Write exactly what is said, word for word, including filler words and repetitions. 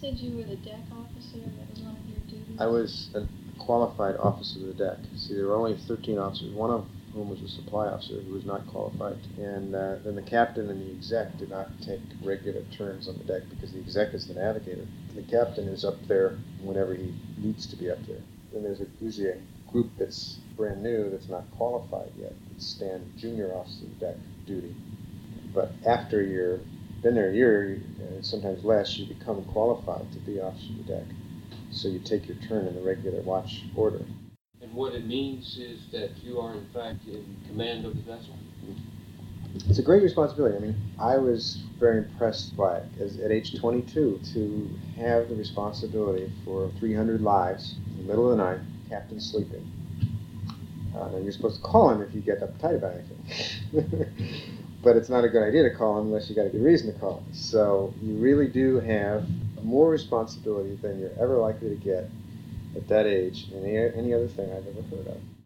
said you were the deck officer, that was one of your duties? I was a qualified officer of the deck. See, there were only thirteen officers, one of whom was a supply officer who was not qualified. And uh, then the captain and the exec did not take regular turns on the deck because the exec is the navigator. The captain is up there whenever he needs to be up there. Then there's a, usually a group that's brand new that's not qualified yet. It's stand junior officer of deck duty. But after you're been there a year, uh, sometimes less, you become qualified to be officer of the deck. So you take your turn in the regular watch order. And what it means is that you are, in fact, in command of the vessel? It's a great responsibility. I mean, I was very impressed by it as, at age twenty-two, to have the responsibility for three hundred lives in the middle of the night, captain sleeping. Uh, now, you're supposed to call him if you get uptight about anything. But it's not a good idea to call him unless you got a good reason to call him. So you really do have more responsibility than you're ever likely to get at that age than any, any other thing I've ever heard of.